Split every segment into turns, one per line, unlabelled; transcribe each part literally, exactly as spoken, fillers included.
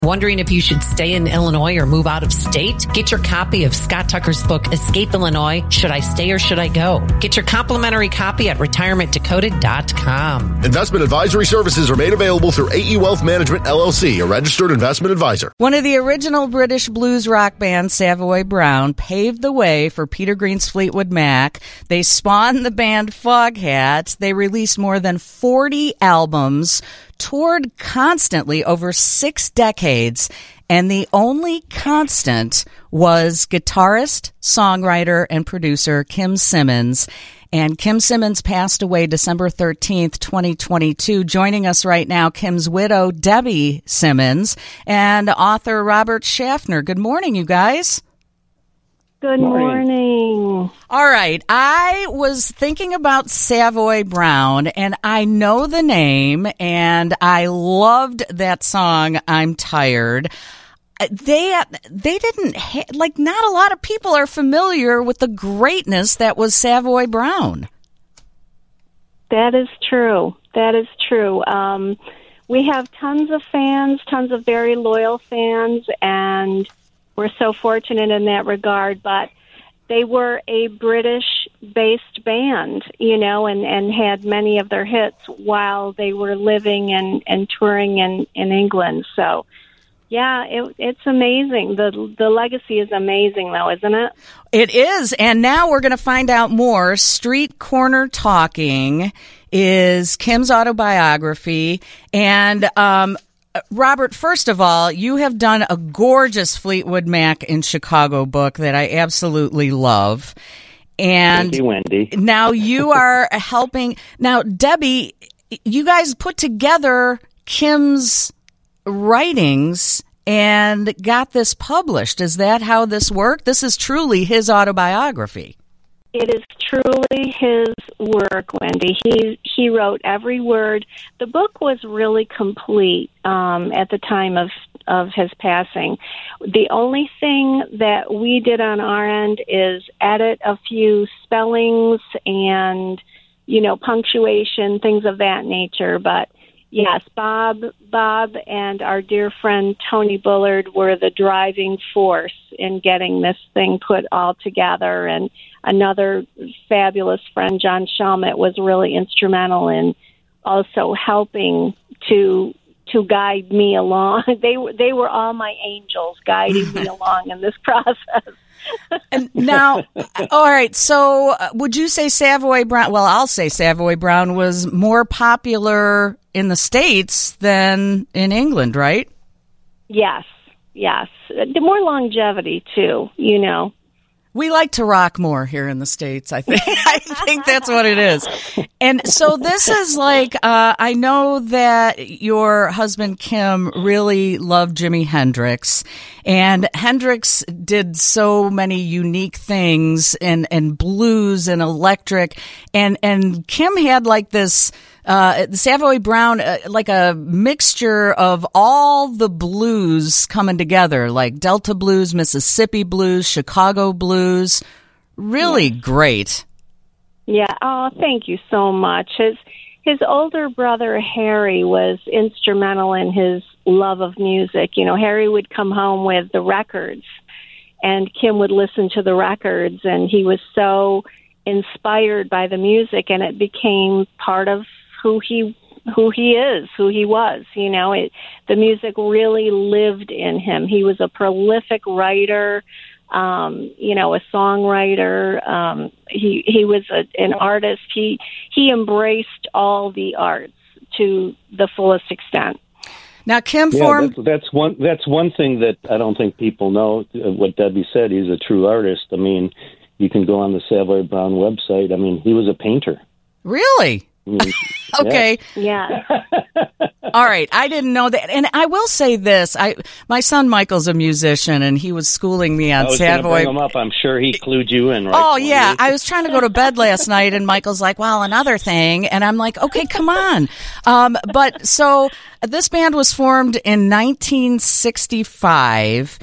Wondering if you should stay in Illinois or move out of state? Get your copy of Scott Tucker's book, Escape Illinois, Should I Stay or Should I Go? Get your complimentary copy at retirement decoded dot com.
Investment advisory services are made available through A E Wealth Management, L L C, a registered investment advisor.
One of the original British blues rock bands, Savoy Brown, paved the way for Peter Green's Fleetwood Mac. They spawned the band Foghat. They released more than forty albums, toured constantly over six decades, and the only constant was guitarist, songwriter, and producer Kim Simmonds. And Kim Simmonds passed away December thirteenth, twenty twenty-two. Joining us right now, Kim's widow, Debbie Simmonds, and author Robert Schaffner. Good morning, you guys.
Good morning.
All right. I was thinking about Savoy Brown, and I know the name, and I loved that song, I'm Tired. They they didn't, ha- like, not a lot of people are familiar with the greatness that was Savoy Brown.
That is true. That is true. Um, we have tons of fans, tons of very loyal fans, and we're so fortunate in that regard, but they were a British-based band, you know, and, and had many of their hits while they were living and, and touring in, in England. So, yeah, it, it's amazing. The the legacy is amazing, though, isn't it?
It is, and now we're going to find out more. Street Corner Talking is Kim's autobiography, and um Robert, first of all, you have done a gorgeous Fleetwood Mac in Chicago book that I absolutely love. And
thank you, Wendy.
Now you are helping. Now, Debbie, you guys put together Kim's writings and got this published. Is that how this worked? This is truly his autobiography.
It is truly his work, Wendy. He he wrote every word. The book was really complete um, at the time of, of his passing. The only thing that we did on our end is edit a few spellings and, you know, punctuation, things of that nature. But yes, Bob, Bob and our dear friend Tony Bullard were the driving force in getting this thing put all together, and another fabulous friend, John Shelmett, was really instrumental in also helping to to guide me along. They were they were all my angels guiding me along in this process.
And now, all right, so uh, would you say Savoy Brown, well, I'll say Savoy Brown was more popular in the States than in England, right?
Yes, yes. The more longevity, too, you know.
We like to rock more here in the States, I think. I think that's what it is. And so this is like, uh, I know that your husband, Kim, really loved Jimi Hendrix. And Hendrix did so many unique things, and, and blues and electric. And, and Kim had like this, uh, Savoy Brown, uh, like a mixture of all the blues coming together, like Delta blues, Mississippi blues, Chicago blues. Really yeah. Great.
Yeah. Oh, thank you so much. His, his older brother, Harry, was instrumental in his love of music. You know, Harry would come home with the records, and Kim would listen to the records, and he was so inspired by the music, and it became part of who he who he is, who he was. You know, it, the music really lived in him. He was a prolific writer, um, you know, a songwriter. Um, he he was a, an artist. He he embraced all the arts to the fullest extent.
Now, Kim
yeah,
formed.
That's, that's one. That's one thing that I don't think people know. What Debbie said, he's a true artist. I mean, you can go on the Savoy Brown website. I mean, he was a painter.
Really?
I mean,
okay.
Yeah.
All right. I didn't know that. And I will say this. I my son Michael's a musician, and he was schooling me on
I was
Savoy.
Bring him up. I'm sure he clued you in, right?
Oh, yeah. I was trying to go to bed last night, and Michael's like, well, another thing. And I'm like, okay, come on. Um, but so this band was formed in nineteen sixty-five,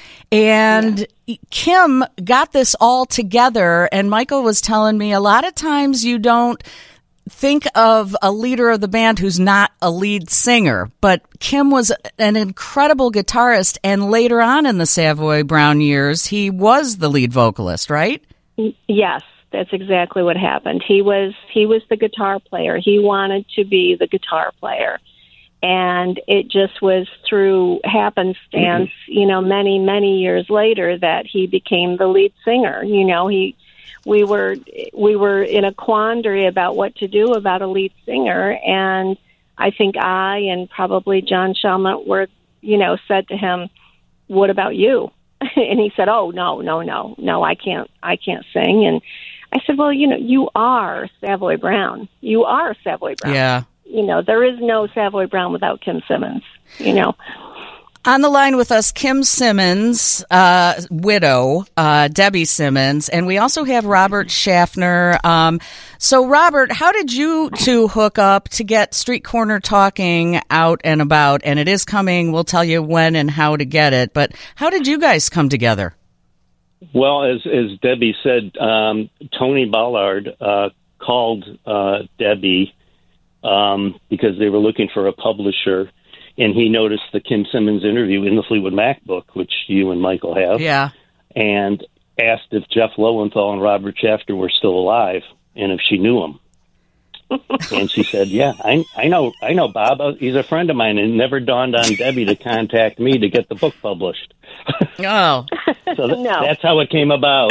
and yeah. Kim got this all together, and Michael was telling me a lot of times you don't think of a leader of the band who's not a lead singer, but Kim was an incredible guitarist, and later on in the Savoy Brown years, he was the lead vocalist, right?
Yes, that's exactly what happened. He was he was the guitar player. He wanted to be the guitar player. And it just was through happenstance, you know, many, many years later that he became the lead singer. You know, he, we were, we were in a quandary about what to do about a lead singer. And I think I and probably John Shelmut were, you know, said to him, "What about you?" And he said, "Oh, no, no, no, no, I can't, I can't sing." And I said, "Well, you know, you are Savoy Brown. You are Savoy Brown."
Yeah.
You know, there is no Savoy Brown without Kim Simmons, you know.
On the line with us, Kim Simmons' uh, widow, uh, Debbie Simmons, and we also have Robert Schaffner. Um, so, Robert, how did you two hook up to get Street Corner Talking out and about? And it is coming. We'll tell you when and how to get it. But how did you guys come together?
Well, as as Debbie said, um, Tony Ballard uh, called uh, Debbie Um, because they were looking for a publisher, and he noticed the Kim Simmons interview in the Fleetwood Mac book, which you and Michael have,
yeah,
and asked if Jeff Lowenthal and Robert Schaffner were still alive and if she knew him. And she said, "Yeah, I, I know, I know Bob. He's a friend of mine." And it never dawned on Debbie to contact me to get the book published.
Oh,
so th-
no.
that's how it came about.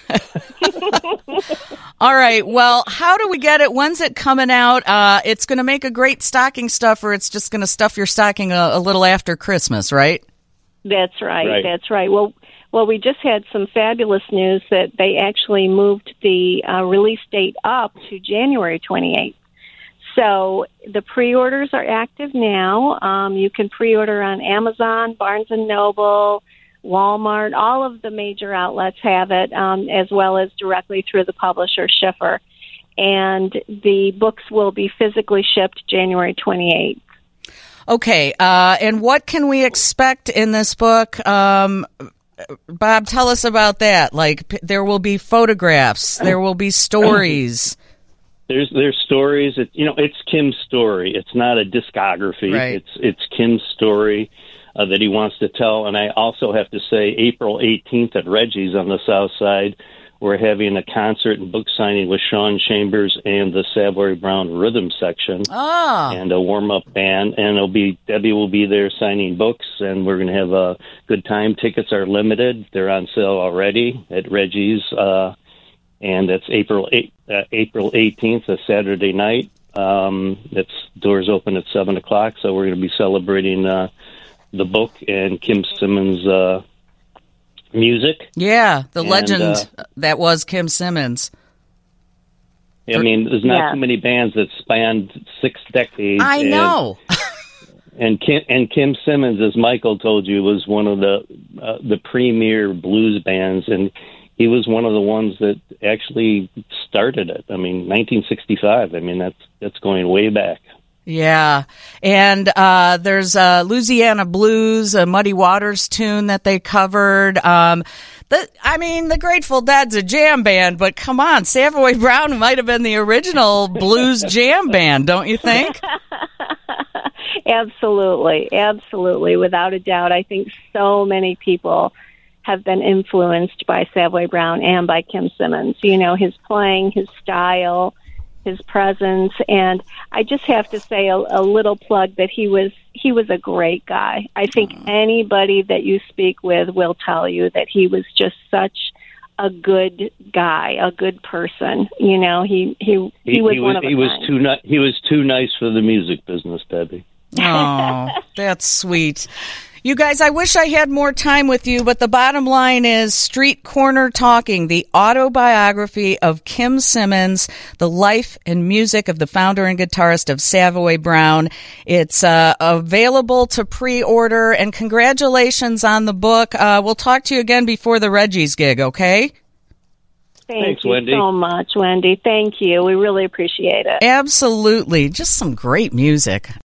All right. Well, how do we get it? When's it coming out? Uh, it's going to make a great stocking stuffer. It's just going to stuff your stocking a, a little after Christmas, right?
That's right,
right.
That's right. Well, well, we just had some fabulous news that they actually moved the uh, release date up to January twenty-eighth. So the pre-orders are active now. Um, you can pre-order on Amazon, Barnes and Noble, Walmart. All of the major outlets have it, um, as well as directly through the publisher, Schiffer. And the books will be physically shipped January twenty-eighth.
Okay. Uh, and what can we expect in this book? Um, Bob, tell us about that. Like, p- there will be photographs. There will be stories.
There's there's stories. It, you know, it's Kim's story. It's not a discography.
Right.
It's it's Kim's story uh, that he wants to tell. And I also have to say, April eighteenth at Reggie's on the South Side, we're having a concert and book signing with Sean Chambers and the Savoy Brown Rhythm Section,
Oh.
and a warm up band. And it'll be Debbie will be there signing books, and we're going to have a good time. Tickets are limited; they're on sale already at Reggie's. Uh, And that's April eighth, uh, April eighteenth, a Saturday night. Um, it's doors open at seven o'clock, so we're going to be celebrating uh, the book and Kim Simmons' uh, music.
Yeah, the
And,
legend
uh,
that was Kim Simmons.
I mean, there's not
Yeah.
too many bands that spanned six decades.
I
and,
know.
And Kim, and Kim Simmons, as Michael told you, was one of the uh, the premier blues bands, and he was one of the ones that actually started it. I mean, nineteen sixty-five. I mean, that's that's going way back.
Yeah. And uh, there's uh, Louisiana Blues, a Muddy Waters tune that they covered. Um, the, I mean, the Grateful Dead's a jam band, but come on, Savoy Brown might have been the original blues jam band, don't you think?
Absolutely, absolutely, without a doubt. I think so many people have been influenced by Savoy Brown and by Kim Simmons. You know, his playing, his style, his presence, and I just have to say a, a little plug that he was he was a great guy. I think anybody that you speak with will tell you that he was just such a good guy, a good person. You know, he he he,
He,
was
he
one
was
of a
he was
kind.
too ni- he was too nice for the music business, Debbie.
Oh, that's sweet. You guys, I wish I had more time with you, but the bottom line is Street Corner Talking, the autobiography of Kim Simmons, the life and music of the founder and guitarist of Savoy Brown. It's uh, available to pre-order, and congratulations on the book. Uh, we'll talk to you again before the Reggie's gig, okay?
Thank
Thanks,
you
Wendy.
so much, Wendy. Thank you. We really appreciate it.
Absolutely. Just some great music.